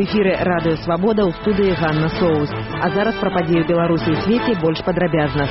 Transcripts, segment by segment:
эфіры радыё Свабода, ў студыі Ганна Соус. А зараз пра падзеі ў Беларусі і свеце больш падрабязна.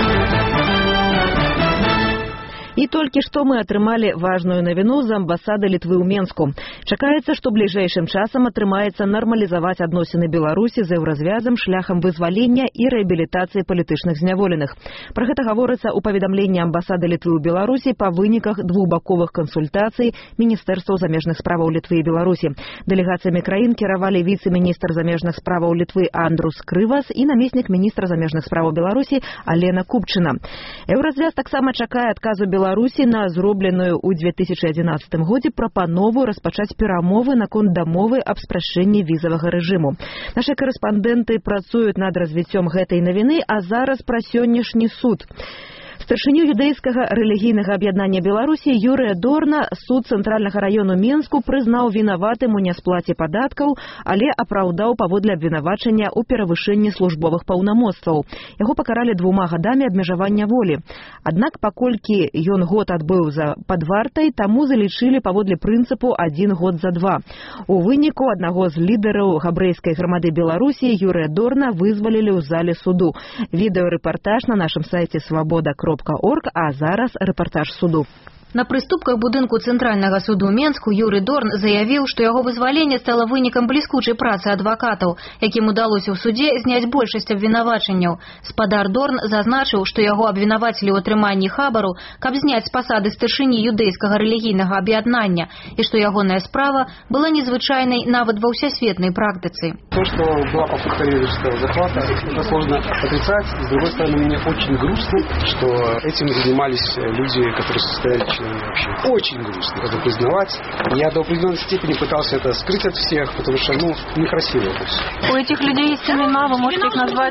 І толькі што мы атрымалі важную навіну з амбасады Літвы ў Менску. Чакаецца, што бліжэйшым часам атрымаецца нармалізаваць адносіны Беларусі з еўразвязам шляхам вызвалення і рэабілітацыі палітычных зняволеных. Пра гэта гаворыцца ў паведамленні амбасады Літвы ў Беларусі па выніках двухбаковых кансультацый Міністэрстваў замежных справаў Літвы і Беларусі. Дэлегацыямі краін кіравалі віцэ-міністр замежных справаў Літвы Андрус Крывас і намеснік міністра замежных справаў Беларусі Алена Купчына. Еўразвяз таксама чакае адказу Беларусі на зробленую ў 2011 годзе прапанову распачаць перамовы наконт дамовы аб спрашчэнні візавага рэжыму. Нашы карэспандэнты працуюць над развіццём гэтай навіны, а зараз пра сённяшні суд. Старшыню юдэйскага рэлігійнага аб'яднання Беларусі Юрыя Дорна суд цэнтральнага раёну Менску прызнаў вінаватым у нясплаце падаткаў, але апраўдаў паводле абвінавачання ў перавышэнні службовых паўнамоцтваў. Яго пакаралі 2 гадамі абмежавання волі. Аднак, паколькі ён год адбыў пад вартай, таму залічылі паводле прынцыпу 1 год за 2. У выніку аднаго з лідараў габрэйскай грамады Беларусі Юрыя Дорна вызвалілі ў зале суду. Відэорэпартаж на нашым сайце свабода.орг, а зараз рэпартаж суду. На прыступках будынку Цэнтральнага суду Менску Юрый Дорн заявіў, што яго вызваленне стала вынікам бліскучай працы адвакатаў, якім удалося ў суде зняць большасць абвінавачанняў. Спадар Дорн зазначыў, што яго абвінавацілі ў атрыманні хабару, каб зняць з пасады старшыні юдэйскага рэлігійнага аб'яднання, і што ягоная справа была незвычайнай нават ва ўсесветнай практыцы. То, что была попытка режиссера захвата, это сложно отрицать. С другой стороны, мне очень грустно, что этим занимались люди, которые состояли членами вообще. Очень грустно это признавать. Я до определенной степени пытался это скрыть от всех, потому что, некрасиво это все. У этих людей есть имена, вы можете их назвать?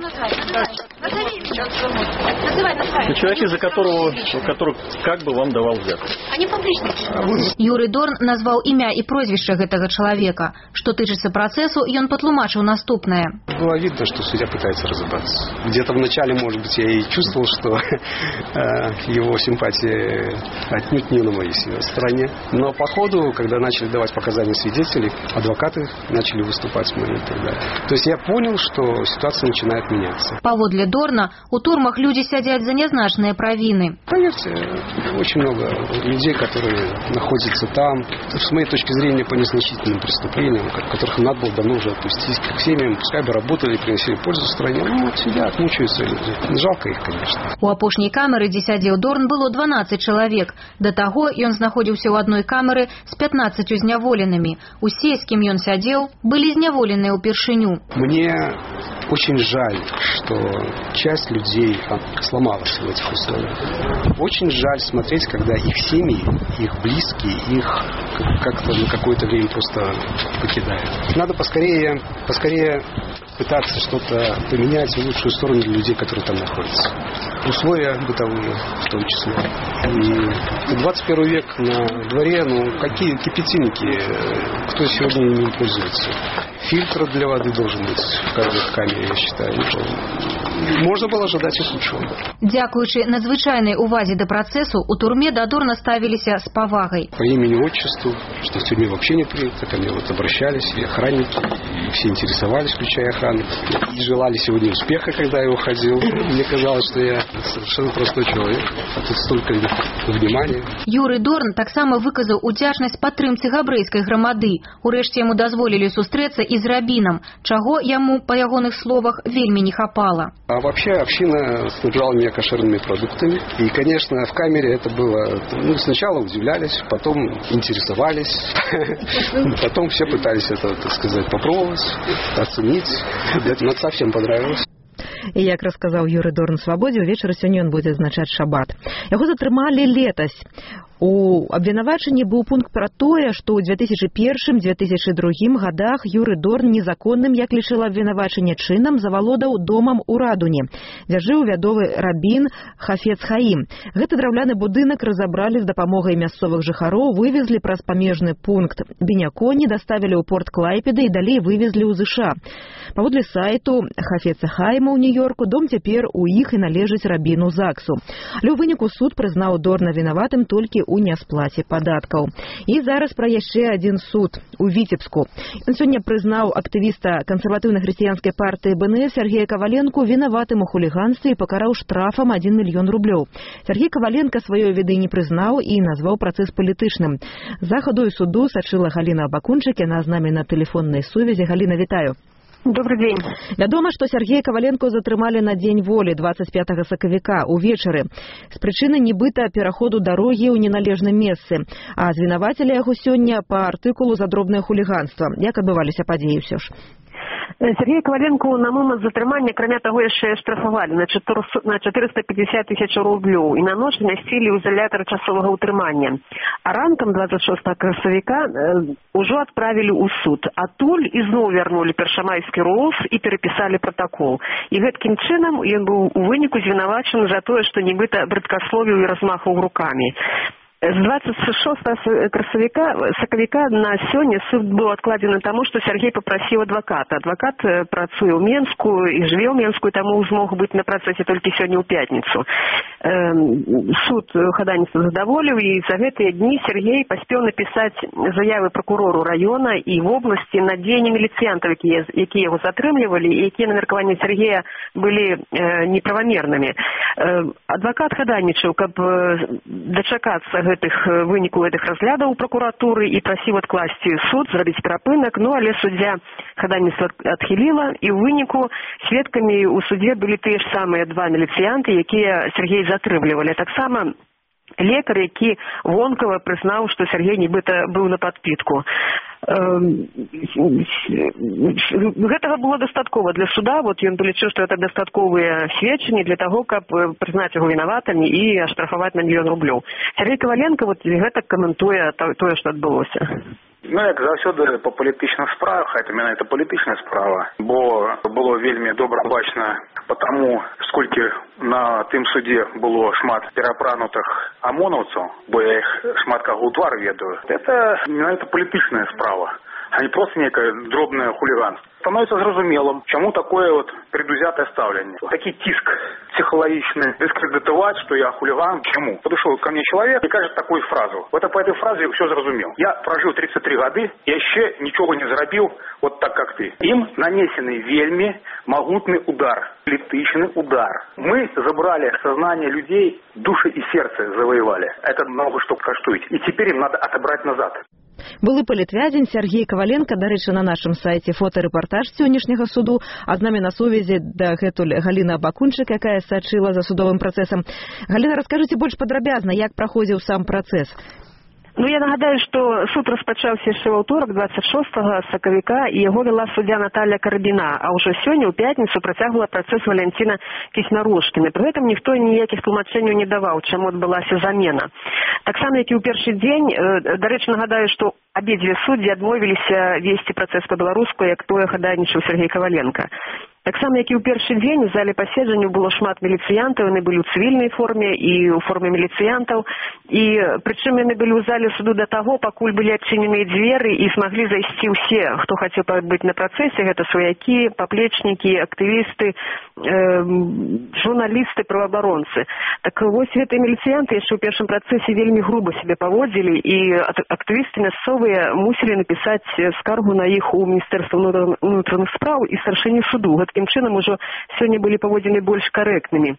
Человек, из-за которого как бы вам давал взятку. Они публичны. Юрый Дорн назвал имя и прозвище гэтага человека. Что тычыцца працэсу, ён патлумачыў наступнае. Было видно, что судья пытается разобраться. Где-то в начале, может быть, я и чувствовал, что его симпатии отнюдь не на моей стороне. Но по ходу, когда начали давать показания свидетелей, адвокаты начали выступать с моей и так далее. То есть я понял, что ситуация начинает меняться. Паводле Дорна, у турмах люди сядзяць за нязначныя правіны. Поверьте, очень много людей, которые находятся там, с моей точки зрения, по незначительным преступлениям, которых надо было давно уже отпустить к семьям, пускай бы работали, приносили пользу стране. Сидят, мучаются люди. Жалко их, конечно. У апошняй камеры, дзе сядзеў Дорн, было 12 чалавек. Да таго, ён знаходзіўся ў адной камеры з 15 зняволенымі. Усе, з кім ён сядзеў, былі зняволеныя ўпершыню. Мне очень жаль, что часть людей сломалась в этих условиях. Очень жаль смотреть, когда их семьи, их близкие, их как-то на какое-то время просто покидают. Надо поскорее пытаться что-то поменять в лучшую сторону для людей, которые там находятся. Условия бытовые в том числе. И 21 век на дворе, какие кипятильники, кто сегодня ими пользуется? Фильтр для воды должен быть в каждой камере, я считаю. Можно было ожидать и худшего. Дзякуючы надзвычайнай увазе да працэсу, у турме да Дорна ставіліся з павагай. По имени, отчеству, что в тюрьме вообще не принято, ко мне обращались и охранники, и все интересовались, включая охрану, и желали сегодня успеха, когда я уходил. Мне казалось, что я совершенно простой человек, а тут столько внимания. Юрый Дорн таксама выказаў удзячнасць падтрымцы габрэйскай грамады. Урэшце яму дазволілі сустрэцца і з рабінам, чаго яму, па ягоных словах, вельмі не хапала. А вообще община снабжала меня кошерными продуктами. И, конечно, в камере это было... сначала удивлялись, потом интересовались. Потом все пытались это, так сказать, попробовать, оценить. Это нам совсем понравилось. І як расказаў Юрый Дорн Свабодзе, увечары сёння ён будзе адзначаць шабат. Яго затрымалі летась. У абвінавачанні быў пункт пра тое, што ў 2001-2002 годах Юрый Дорн незаконным, як лічыла абвінавачанне, чынам завалодаў домам у Радуні, дзе жыў вядовы рабін Хафец Хаім. Гэты драўляны будынак разабралі з дапамогай мясцовых жыхароў, вывезлі праз памежны пункт Беняконі, даставілі ў порт Клайпеды і далей вывезлі ў ЗША. Паводле сайту Хафеца Хаіма ў Нью-Йорку, дом цяпер у іх і належыць рабіну Заксу. Але ў выніку суд прызнаў Дорна вінаватым толькі ў нясплаце падаткаў. І зараз пра яшчэ адзін суд у Віцебску. Ён сёння прызнаў актывіста кансерватыўна-хрысціянскай партыі БНС Сергея Коваленку вінаватым у хуліганстве і пакараў штрафам 1 мільён рублёў. Сергей Коваленко сваёй віны не прызнаў і назваў працэс палітычным. За ходой суду сачыла Галина Бакунчык, яна з намі на тэлефоннай сувязі. Галина, вітаю. Добрый день. Вядома, што Сергея Коваленко затрымалі на дзень волі 25 сакавіка увечары з прычыны нібыта пераходу дарогі ў неналежным месцы, а звінавацілі яго сёння па артыкулу за дробнае хуліганства. Як адбываліся падзеі ўсё ж? Сергея Коваленко на момент затрымання, акрамя таго, яшчэ штрафавалі на 450 тысяч рублёў і на ноч мясцілі ў ізалятар часовага ўтрымання. А ранкам 26 красавіка ўжо адправілі ў суд. Адтуль ізноў вярнулі першамайскі РОВ і перапісалі протакол. І гэткім чынам ён быў у выніку звінавачаны за тое, што нібыта брыдкасловіў і размахаў рукамі. З 26 сакавіка на сёння суд быў адкладзены таму, што Сергей папрасіў адваката. Адвакат працуе ў Менску і жыве ў Менску, і таму змог быць на працэсе толькі сёння ў пятніцу. Суд хадайніцтва задаволіў, і за гэтыя дні Сергей паспеў напісаць заявы пракурору раёна і вобласці на дзеянні міліцыянтаў, якія яго затрымлівалі і якія на меркаванне Сергея былі неправамернымі. Адвакат хадайнічаў, каб дачакацца выніку гэтых разглядаў у прокуратуры і прасіў адкласці суд, зрабіць перапынак, але суддзя хадайніцтва адхіліла, і ў выніку сведкамі ў судзе былі тыя ж самыя два міліцыянты, якія Сергей затрымлівалі. Таксама лекар, які вонкава прызнаў, што Сергей нібыта быў на падпітку. Гэтага было дастаткова для суда. Ён лічыў, што гэта дастатковыя сведчанні для таго, каб прызнаць яго вінаватым і аштрафаваць на 1 мільён рублёў. Сергей Коваленко гэта каментуе тое, што адбылося. Як заўсёды па палітычных справах, гэта менавіта палітычная справа, бо было вельмі добра бачна по таму, сколькі на тым судзе было шмат перапранутых амонаўцаў, бо я іх шмат каго ў твар ведаю. Это менавіта палітычная справа, а не просто некое дробное хулиганство. Становится зразумелым, чему такое предвзятое ставление. Такий тиск психологичный, дискредитовать, что я хулиган. Чему? Подошел ко мне человек и кажет такую фразу. Вот по этой фразе все зразумел. Я прожил 33 годы, я еще ничего не заробил, вот так как ты. Им нанесенный вельми могутный удар, летычный удар. Мы забрали сознание людей, души и сердце завоевали. Это много что коштует. И теперь им надо отобрать назад. Былы палітвязень Сергей Коваленко, дарэчы, на нашым сайце фотарэпартаж сённяшняга суду, а з намі на сувязі дагэтуль Галина Бакунчык, якая сачыла за судовым працэсам. Галина, раскажыце больш падрабязна, як праходзіў сам працэс? Я нагадаю, што суд распачаўся яшчэ ва ўторак, 26 сакавіка, і яго вела суддзя Наталья Карабіна, а ўжо сёння ў пятніцу працягвала працэс Валянціна Кіснарошкіна. Пры гэтым ніхто ніякіх тлумачэнняў не даваў, чаму адбылася замена. Таксама, як і ў першы дзень, дарэчы, нагадаю, што абедзве суддзі адмовіліся весці працэс па-беларуску, як тое хадайнічаў Сергей Коваленко. Таксама, як і ў першы дзень, у зале паседжанняў было шмат міліцыянтаў, яны былі ў цывільнай форме і ў форме міліцыянтаў, і прычым яны былі ў зале суду да таго, пакуль былі адчыненыя дзверы і змаглі зайсці ўсе, хто хацеў быць на працэсе, гэта сваякі, паплечнікі, актывісты, журналісты, праваабаронцы. Так вось гэтыя міліцыянты яшчэ ў першым працэсе вельмі груба сябе паводзілі, і актывісты мясцовыя мусілі напісаць скаргу на іх у Міністэрства ўнутраных спраў і старшыні суду. Таким чынам ужо сёння былі паводзіны больш карэктнымі.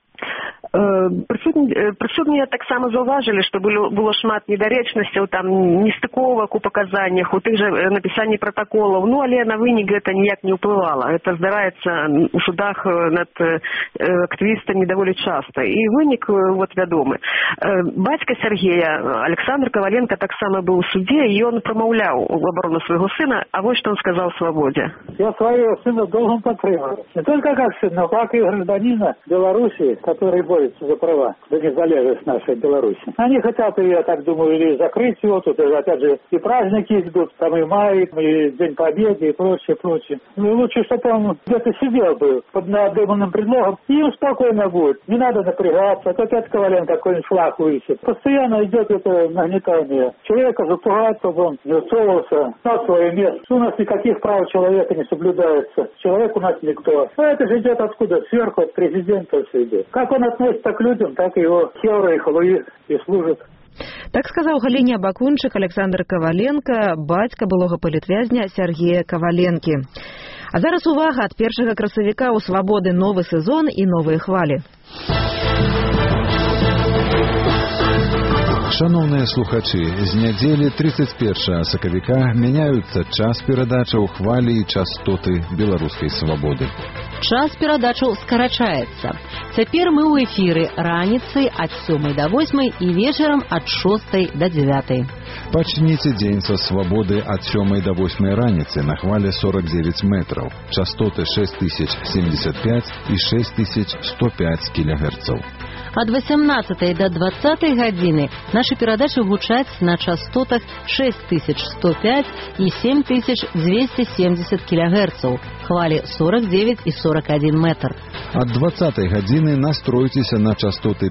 Прысутныя таксама заўважылі, што было шмат недарэчнасцяў, там нестыковак у паказаннях, у тых жа напісанні пратаколаў, але на вынік гэта ніяк не ўплывала. Гэта здараецца у судах над актывістамі даволі часта. І вынік вядомы. Бацька Сергея, Александр Коваленко, таксама быў у судзе, і ён прамаўляў у абарону свайго сына, а вось што он сказал Свободе. Я своего сына должен подтримывать. Не только как сын, но как и гражданина Беларуси, которые борются за права, за незалежность нашей Беларуси. Они хотят, я так думаю, или закрыть его, тут опять же и праздники идут, там и май, и День Победы, и прочее, прочее. Ну, лучше, чтобы он где-то сидел бы под надуманным предлогом, и им спокойно будет. Не надо напрягаться, опять Коваленко какой-нибудь флаг высит. Постоянно идет это нагнетание. Человека запугать, чтобы он не усовывался на свое место. У нас никаких прав человека не соблюдается. Человек у нас никто. А это же идет откуда? Сверху, от президента все идет. Как он относится к людям, так и его хевры и халуи и служат. Так сказаў Галіне Абакунчык Александр Коваленко, бацька былога палітвязня Сергея Коваленкі. А зараз увага, ад 1 красавіка ў Свабоды новы сезон і новыя хвалі. Шановныя слухачы, з нядзелі 31 сакавіка мяняюцца час перадачаў хвалі і частоты беларускай свабоды. Час перадачаў скарачаецца. Цяпер мы ў эфіры раніцай ад 7 до 8 і вечарам ад 6 до 9. Пачніце дзень са свабоды ад 7 до 8 раніцы на хвале 49 метраў, частоты 6075 і 6105 кГц. Ад 18 до 20 гадзіны нашы перадачы гучаць на частотах 6105 і 7270 кГц, хвалі 49 і 41 метр. Ад 20 гадзіны настройцеся на частоты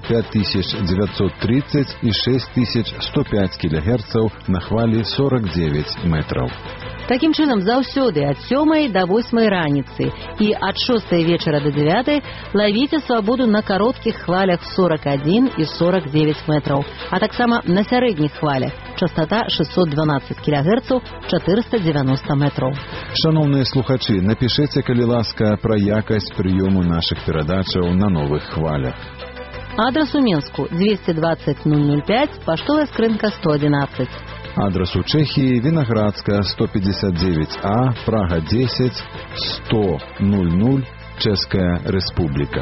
5930 і 6105 кГц на хвалі 49 метраў. Такім чынам, заўсёды ад 7 до 8 раніцы і ад 6 вечара до 9 лавіце свабоду на кароткіх хвалях 41 і 49 метраў, а таксама на сярэдніх хвалях, частота 612 кГц, 490 метраў. Шановныя слухачы, напішыце, калі ласка, пра якасць прыёму нашых перадачаў на новых хвалях. Адрас у Менску 220 005, паштовая скрынка 111. Адрес у Чехии Виноградская, 159А, Прага 10, 100 00, Чешская Республика.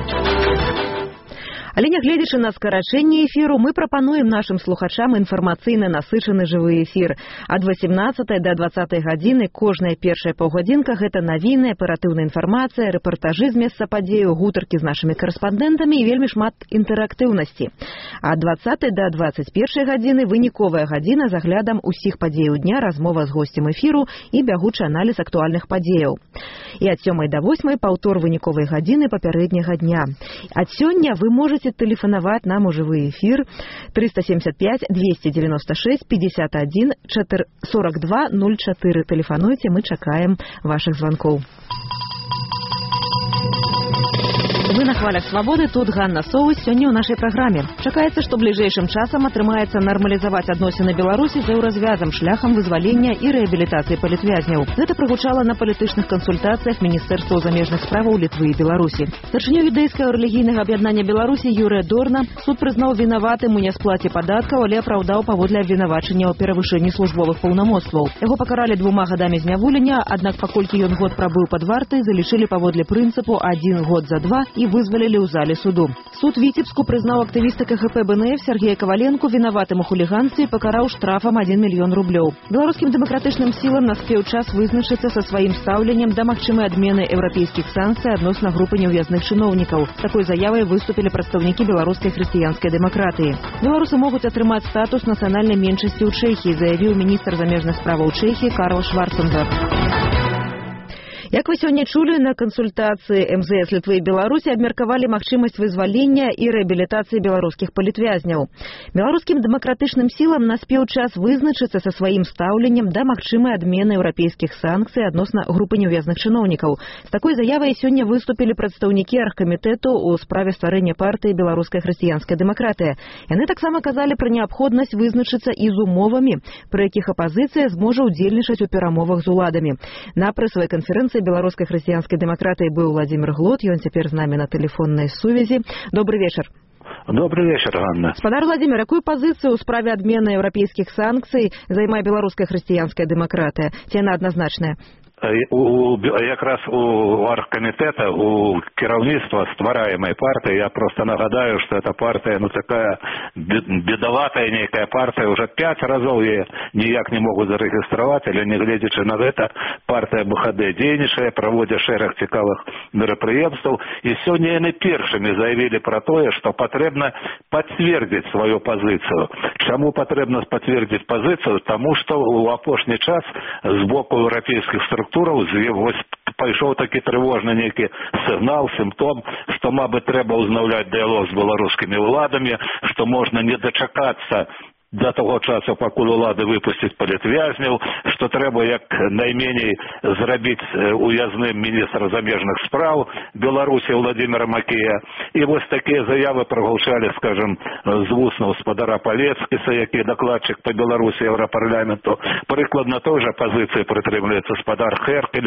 Але нягледзячы на скарачэнне эфіру, мы прапануем нашым слухачам інфармацыйна насычаны жывы эфір. Ад 18 до 20 гадзіны кожная першая паўгадзінка – гэта навіны, аператыўная інфармацыя, рэпартажы з месца падзею, гутаркі з нашымі карэспандэнтамі і вельмі шмат інтэрактыўнасці. Ад 20 до 21 гадзіны выніковая гадзіна з аглядам усіх падзеяў дня, размова з госцем эфіру і бягучы аналіз актуальных падзеяў. І ад 7 до 8 паўтор выніковай гадзіны папярэдняга дня. Ад сёння вы можете тэлефанаваць нам у жывы эфір 375 296 51 42 04. Тэлефануйце, мы чакаем вашых званкоў. Вы на хвалях свабоды, тут Ганна Соус, сёння ў нашай праграме. Чакаецца, што бліжэйшым часам атрымаецца нармалізаваць адносіны Беларусі з еўразвязам шляхам вызвалення і рэабілітацыі палітвязняў. Гэта прагучала на палітычных кансультацыях Міністэрства замежных справаў Літвы і Беларусі. Старшыню юдэйскага рэлігійнага аб'яднання Беларусі Юрыя Дорна суд прызнаў вінаватым у нясплаце падаткаў, але апраўдаў паводле абвінавачання ў перавышэнні службовых паўнамоцтваў. Яго пакаралі 2 гадамі зняволення, аднак паколькі ён год прабыў пад вартай, залічылі паводле прынцыпу 1 год за 2 і вызвалілі ў зале суду. Суд Віцебску прызнаў актывіста КХП БНФ Сергея Коваленку вінаватым у хуліганстве і пакараў штрафам 1 мільён рублёў. Беларускім дэмакратычным сілам наспеў час вызначыцца са сваім стаўленнем да магчымай адмены еўрапейскіх санкцый адносна групы неўязных чыноўнікаў. Такой заявай выступілі прадстаўнікі беларускай хрысціянскай дэмакратыі. Беларусы могуць атрымаць статус нацыянальнай меншасці ў Чэхіі, заявіў міністр замежных справаў Чэхіі Карл Шварценгер. Як вы сёння чулі, на кансультацыі МЗС Літвы і Беларусі абмеркавалі магчымасць вызвалення і рэабілітацыі беларускіх палітвязняў. Беларускім дэмакратычным сілам наспеў час вызначыцца са сваім стаўленнем да магчымай адмены еўрапейскіх санкцый адносна групы неўязных чыноўнікаў. З такой заявай сёння выступілі прадстаўнікі аргкамітэту ў справе стварэння партыі беларуская хрысціянская дэмакратыя. Яны таксама казалі пра неабходнасць вызначыцца і з умовамі, пры якіх апазіцыя зможа ўдзельнічаць у перамовах з уладамі. На прэсавай канферэнцыі беларускай хрысціянскай дэмакратыі быў Владимир Глот, ён цяпер з намі на тэлефоннай сувязі. Добрый вечар. Добрый вечер, Ганна. Спадар Владимир, якую пазіцыю ў справе адмены еўрапейскіх санкцый займае беларуская хрысціянская дэмакратыя? Ці яна адназначная? Якраз у аргкамітэта, у кіраўніцтва ствараемай партыі, я просто нагадаю, что эта партия, такая бедоватая некая партия, уже 5 разоў яе ніяк не могут зарегистрировать, але не гледзячы на гэта, партия БХД дзейнічае, праводзя шэраг цікавых мерапрыемстваў, і сёння яны першымі заявілі про тое, што патрэбна пацвердзіць сваю пазіцыю. Чаму патрэбна пацвердзіць пазіцыю? Таму што ў апошні час з боку еўрапейскіх структураў пайшоў такі трывожны нейкі сігнал, сімптом, што, мабыць, трэба ўзнаўляць дыялог з беларускімі ўладамі, што можна не дачакацца до того часу, пакуль улады выпусцяць палітвязняў, што трэба як найменей зрабіць уязным міністра замежных спраў Беларусі Владимира Макея. І вось такія заявы прагучалі, скажем, з вуст гаспадара Палецкіса, які дакладчык па Беларусі Еўрапарламенту. Прыкладна той жа пазіцыі прытрымліваецца гаспадар Херкель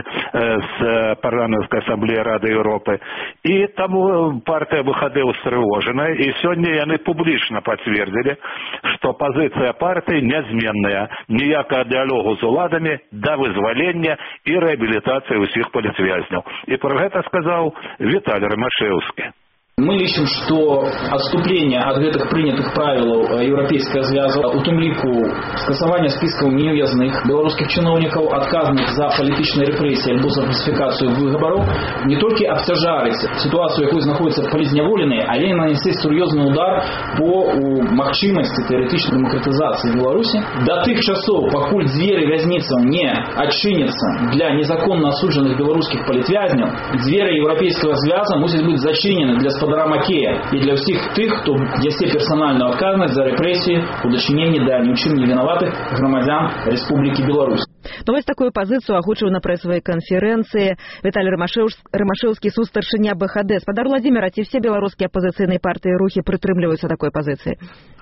з парламенцкай асамблеі Рады Еўропы. І таму партыя БХД устрывожаная, і сёння яны публічна пацвердзілі, што пазіцыя партыі нязменная, ніякага дыялогу з уладамі да вызвалення і рэабілітацыі ўсіх палітвязняў. І пра гэта сказаў Віталій Рымашэўскі. Мы лічым, што адступленне ад гэтых прынятых правілаў еўрапейскага звязу, у тым ліку скасавання спіскаў неўязных беларускіх чыноўнікаў, адказных за палітычныя рэпрэсіі альбо за фальсіфікацыю выбараў, не толькі абцяжарыць сітуацыю, якой знаходзяцца палізняволеныя, але і нанесці сур'ёзны удар по магчымасці тэарэтычнай дэмакратызацыі Беларусі. Да тых часоў, пакуль дзверы вязніцаў не адчыняцца для незаконна асуджаных беларускіх палітвязняў, дзверы еўрапейскага звяза мусяць быць зачынены для гаспадара Макея і для ўсіх тых, хто нясе персанальную адказнасць за рэпрэсіі у дачыненні да ні ў чым не вінаватых грамадзян Рэспублікі Беларусь. Ну, вось такую пазіцыю агучыў на прэсавай канферэнцыі Віталій Рымашэўскі, сустаршыня БХД. Спадар Владимир, ці все беларускія апозіцыйныя партыі і рухі прытрымліваюцца такой пазіцыі?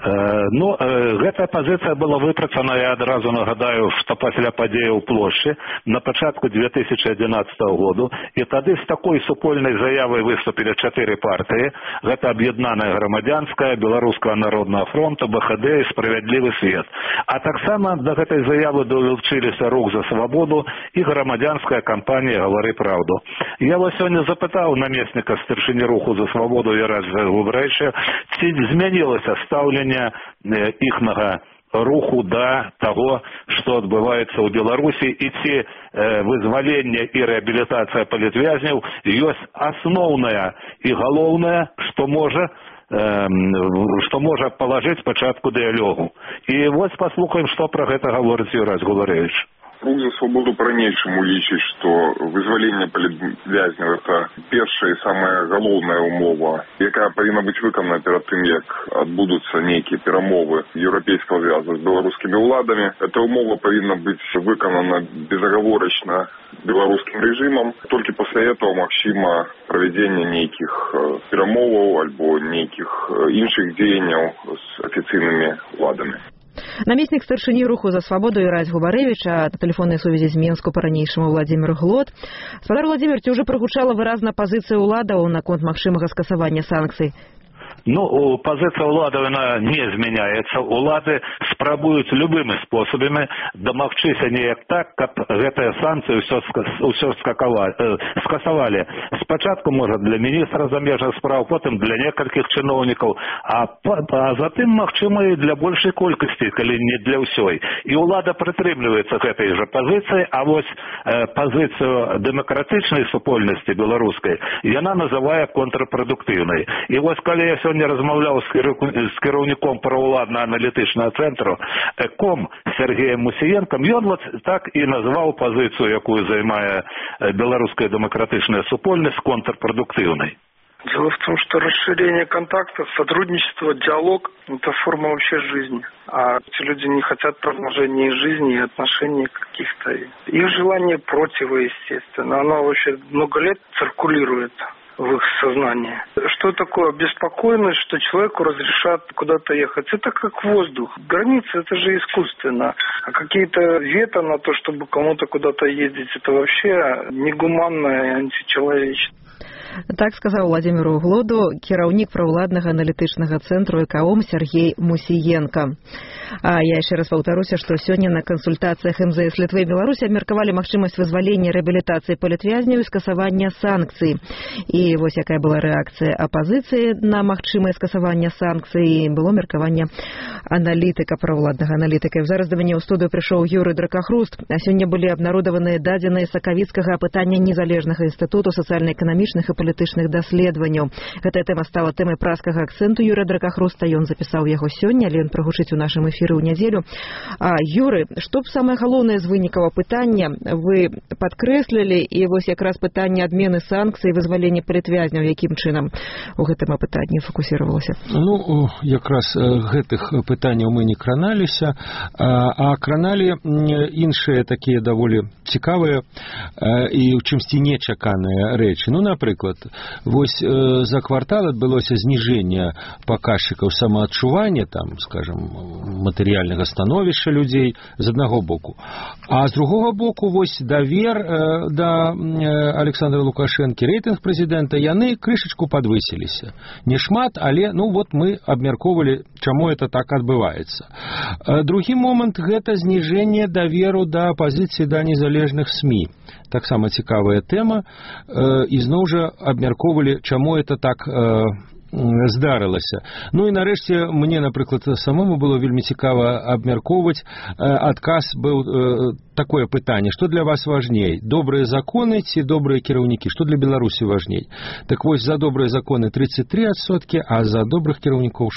Гэтая пазіцыя была выпрацана, я адразу нагадаю, што пасля падзеі ў плошчы на пачатку 2011 году, і тады з такой супольнай заявай выступілі 4 партыі. Гэта Аб'яднаная грамадзянская, Беларускага народнага фронта, БХД і Справядлівы свет. А таксама да гэтай заявы долучыліся Рух за свабоду і грамадзянская кампанія «Гавары праўду». Я вас сёння запытаў намесніка старшыні Руху за свабоду Яраза Губрэча, ці змянілася стаўленне іхнага руху да таго, што адбываецца ў Беларусі, і ці вызваленне і рэабілітацыя палітвязняў ёсць асноўная і галоўная, што можа палажыць пачатку дыялогу. І вось паслухаем, што пра гэта гаворыць Юрась Губарэвіч. Рух за свободу по-ранейшаму лічыць, што вызваленне палітвязняў – это першая і самая галоўная умова, якая павінна быць выканана перад тым, як адбудуцца нейкія перамовы еўрапейскага звязу з беларускімі ўладамі. Эта умова павінна быць выканана безагаворачна беларускім рэжымам. Толькі пасля этого магчыма правядзенне нейкіх перамоваў альбо нейкіх іншых дзеянняў з афіцыйнымі ўладамі. Намеснік старшыні Руху за свабоду Юрась Губарэвіч, а на тэлефоннай сувязі з Менску па-ранейшаму Владимир Глот. Спадар Владимир, ці ўжо прагучала выразна пазіцыя ўладаў наконт магчымага скасавання санкцый? Пазіцыя ўладаў яна не змяняецца. Улады спрабуюць любымі спосабамі дамагчыся неяк так, каб гэтыя санкцыі ўсё скасавалі. Спачатку, можа, для міністра замежных спраў, потым для некалькіх чыноўнікаў, а затым, магчыма, і для большай колькасці, калі не для ўсёй. І ўлада прытрымліваецца гэтай жа пазіцыі, а вось пазіцыю дэмакратычнай супольнасці беларускай яна называе контрпрадуктыўнай. І вось калі я сёння размаўляў з кіраўніком праўладна-аналітычнага цэнтру ЭКОМ Сергеем Мусіенкам, ён вот так і назваў пазіцыю, якую займае беларуская дэмакратычная супольнасць, контрпродуктивной. Дело в том, что расширение контактов, сотрудничество, диалог – это форма вообще жизни. А эти люди не хотят продолжения жизни и отношений каких-то. Их желание противоестественно. Оно вообще много лет циркулирует в их сознании. Что такое беспокойность, что человеку разрешат куда-то ехать? Это как воздух. Границы – это же искусственно. А какие-то вето на то, чтобы кому-то куда-то ездить, это вообще негуманно и античеловечно. Так сказаў Владзіміру Глоду кіраўнік праўладнага аналітычнага цэнтру «Экаом» Сергей Мусіенко. А я яшчэ раз паўтаруся, што сёння на кансультацыях МЗС Літвы і Беларусі абмеркавалі магчымасць вызвалення рэабілітацыі палітвязняў і скасавання санкцый. І вось якая была рэакцыя апазіцыі на магчымае скасаванне санкцый, было меркаванне аналітыка, праўладнага аналітыка. І зараз да мяне ў студыю прыйшоў Юрый Дракахруст. А сёння былі абнародаваныя дадзеныя Сакавіцкага апытання незалежнага інстытуту сацыяльна-эканамічных і палітычных даследаванняў. Гэтая тэма стала тэмай праскага акцэнту Юрыя Дракахруста. Ён запісаў яго сёння, але ён прагучыць у нашым эфіры ў нядзелю. Юры, што б самае галоўнае з вынікаў апытання вы падкрэслілі, і вось якраз пытанне адмены санкцый і вызвалення палітвязняў, якім чынам у гэтым апытанні фокусіравалася? Ну, якраз гэтых пытанняў мы не краналіся, а краналі іншыя такія даволі цікавыя і ў чымсьці нечаканыя рэчы. Ну, напрыклад, вось за квартал адбылося зніжэнне паказчыкаў самаадчування, там, скажем, матэрыяльнага становішча людзей з аднаго боку. А з другога боку, вось давер да Александра Лукашэнкі, рэйтынг прэзідэнта, яны крышачку падвысіліся. Не шмат, але, ну, вот мы абмяркоўвалі, чаму это так адбываецца. Другі момант – гэта зніжэнне даверу да апазіцыі да незалежных СМІ. Таксама цікавая тэма. І зноў жа абмяркоўвалі, чаму это так здарылася. Ну і нарэшце мне, напрыклад, самому было вельмі цікава абмяркоўваць. Адказ быў такое пытанне, што для вас важней, добрыя законы ці добрыя кіраўнікі, што для Беларусі важней? Так вось, за добрыя законы 33%, а за добрых кіраўнікоў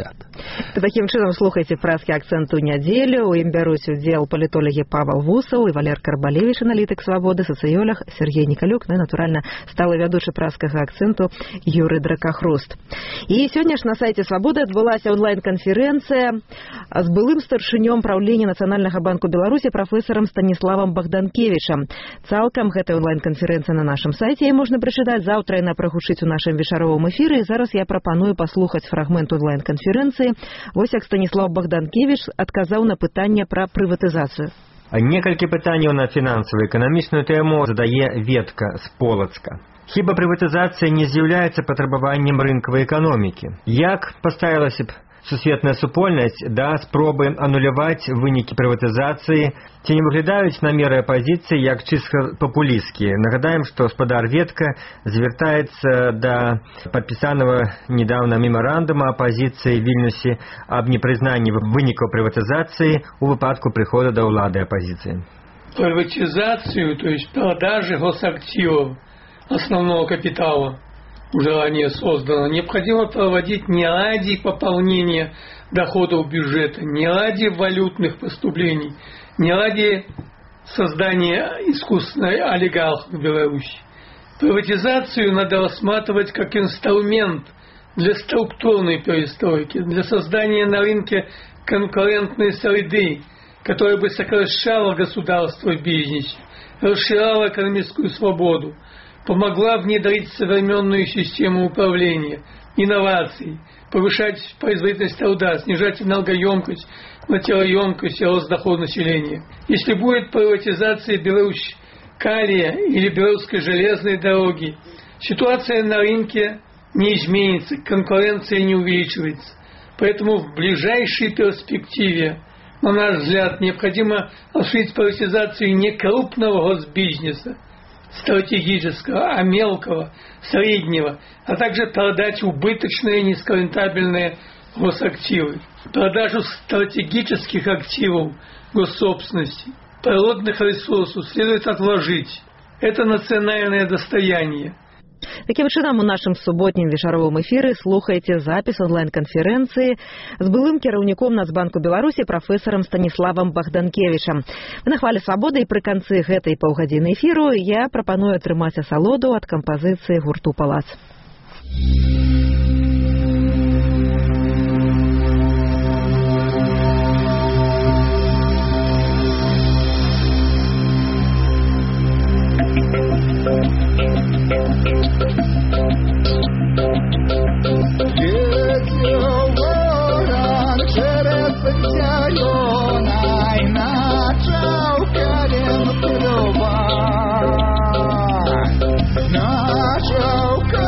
60%. Такім чынам слухайце праскі акцэнт у нядзелю. У ім бяруць удзел палітолагі Павел Вусаў і Валер Карбалевіч, аналітык «Свабоды», сацыёлог Сергей Николюк, ну і, натуральна, сталы вядучы праскага акцэнту Юрый Дракахруст. І сёння ж на сайце «Свабоды» адбылася онлайн-канферэнцыя з былым старшынём праўлення Нацыянальнага банку Беларусі прафесарам Станіславам Богданкевічам. Цалкам гэтая онлайн-канферэнцыя на нашым сайце, і можна прачытаць. Заўтра яна прагучыць у нашым вечаровым эфіры. І зараз я прапаную паслухаць фрагмент онлайн-канферэнцыі. Вось як Станіслав Богданкевіч адказаў на пытанне пра прыватызацыю. Некалькі пытанняў на фінансава-эканамічную тэму задае Ветка з Полацка. Хіба прыватызацыя не з'яўляецца патрабаваннем рынкавай эканомікі? Як паставілася б сусветная супольнасць да спробы ануляваць вынікі прыватызацыі? Ці не выглядаюць намеры апазіцыі як чыста папулісцкія? Нагадаем, што спадар Ветка звяртаецца да падпісанага недавно мемарандума апазіцыі Вільнюсе аб непрызнанні вынікаў прыватызацыі у выпадку прыхода да ўлады апазіцыі. Приватизацию, то есть продажи госактивов основного капитала, уже ранее создано, необходимо проводить не ради пополнения доходов бюджета, не ради валютных поступлений, не ради создания искусственной олигархии в Беларуси. Приватизацию надо рассматривать как инструмент для структурной перестройки, для создания на рынке конкурентной среды, которая бы сокращала государство в бизнесе, расширяла экономическую свободу, помогла внедрить современную систему управления, инноваций, повышать производительность труда, снижать энергоемкость, материалоемкость и рост дохода населения. Если будет приватизация Беларусь-Калия или Белорусской железной дороги, ситуация на рынке не изменится, конкуренция не увеличивается. Поэтому в ближайшей перспективе, на наш взгляд, необходимо осуществить приватизацию не крупного госбизнеса, стратегического, а мелкого, среднего, а также продать убыточные низкорентабельные госактивы. Продажу стратегических активов госсобственности, природных ресурсов следует отложить. Это национальное достояние. Таким чынам, у нашым суботнім вечаровым эфіры слухайце запіс онлайн-канферэнцыі з былым кіраўніком Нацбанку Беларусі прафесарам Станіславам Богданкевічам. На хвале свабоды, і пры канцы гэтай паўгадзіны эфіру я прапаную атрымаць асалоду ад кампазіцыі гурту «Палац». Начал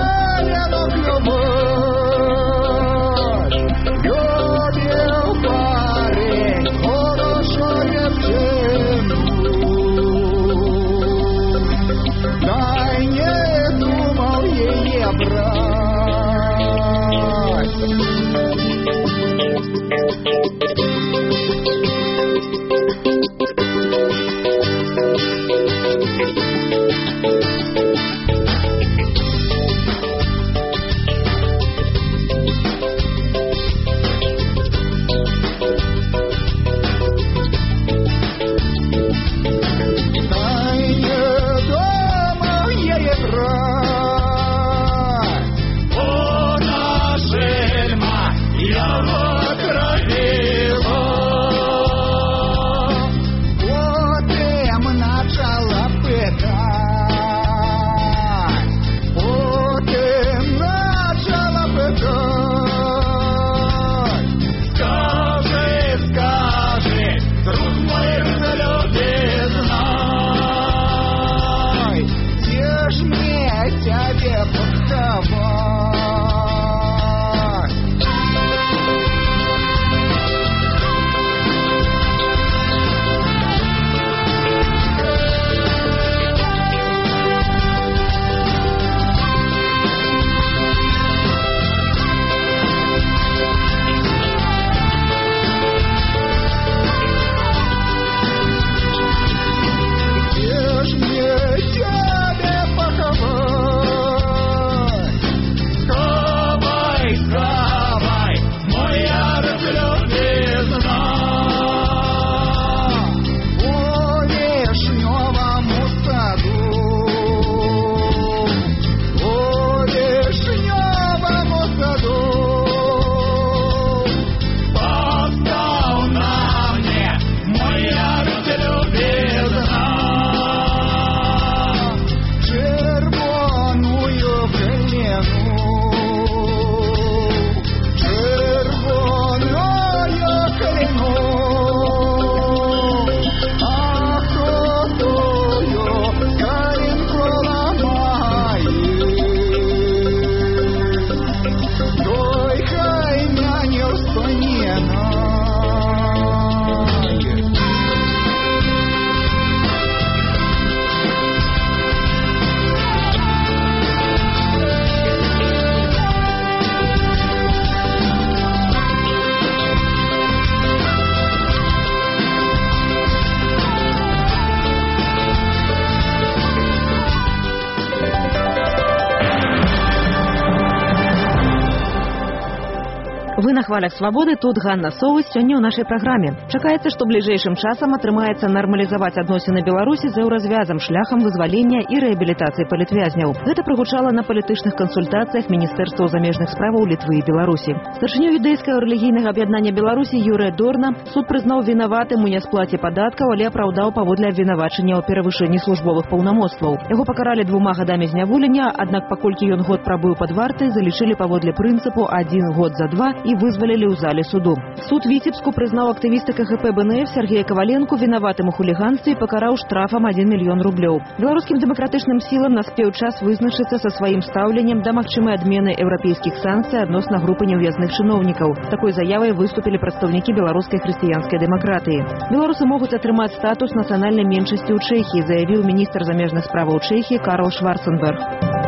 хвалях свабоды, тут Ганна Совы сёння ў нашай праграме. Чакаецца, што бліжэйшым часам атрымаецца нармалізаваць адносіны Беларусі з еўразвязам шляхам вызвалення і рэабілітацыі палітвязняў. Гэта прагучала на палітычных кансультацыях Міністэрстваў замежных справаў Літвы і Беларусі. Старшыню юдэйскага рэлігійнага аб'яднання Беларусі Юрыя Дорна суд прызнаў вінаватым у нясплаце падаткаў, але апраўдаў паводле абвінавачання ў перавышэнні службовых паўнамоцтваў. Яго пакаралі 2 гадамі зняволення, аднак паколькі ён год прабыў пад вартай, залічылі паводле прынцыпу 1 год за 2 і вызвалілі ў зале суду. Суд Віцебску прызнаў актывіста КГП БНФ Сергея Коваленку вінаватым у хуліганстве і пакараў штрафам 1 мільён рублёў. Беларускім дэмакратычным сілам наспеў час вызначыцца са сваім стаўленнем да магчымай адмены еўрапейскіх санкцый адносна групы неўязных чыноўнікаў. Такой заявай выступілі прадстаўнікі беларускай хрысціянскай дэмакратыі. Беларусы могуць атрымаць статус нацыянальнай меншасці ў Чэхіі, заявіў міністр замежных справаў Чэхіі Карл Шварценберг.